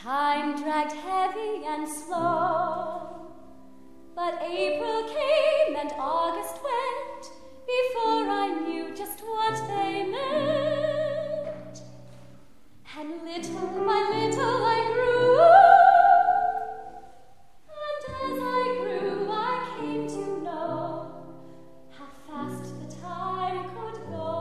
Time dragged heavy and slow, but April came and August went before I knew just what they meant. And little by little I grew, and as I grew I came to know how fast the time could go.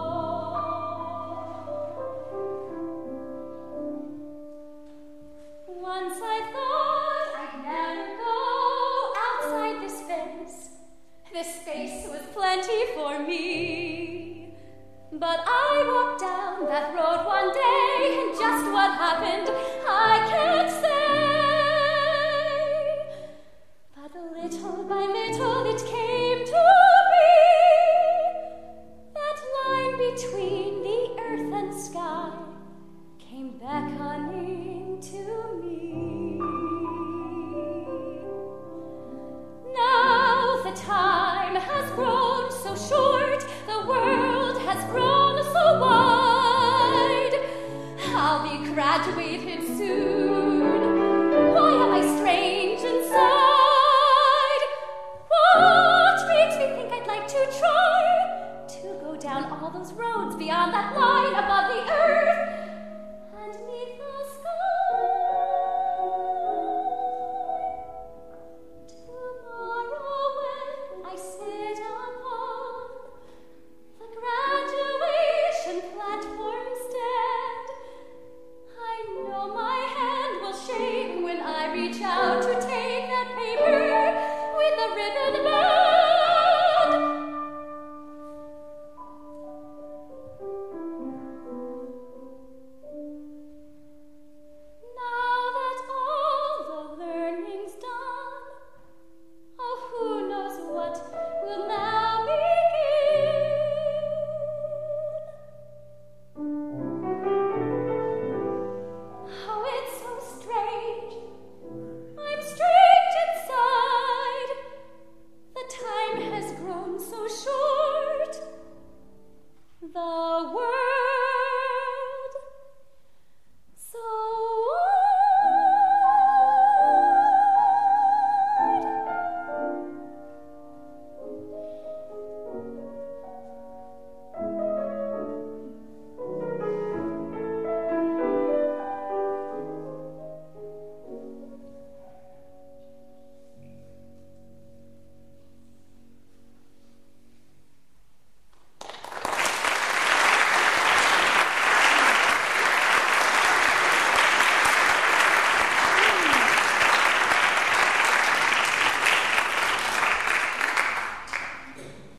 Once I thought I'd never go outside this fence. This space was plenty for me. But I walked down that road one day, and just what happened I can't say. But little by little it came to be. That line between the earth and sky came beckoning to me. Now the time has grown so short, the world has grown so wide. I'll be graduated soon. Why am I strange inside? What makes me think I'd like to try to go down all those roads beyond that line above the earth and neath the sky? Tomorrow when I sit upon the graduation platform stand, I know my hand will shake when I reach out to take that paper with the ribbon band.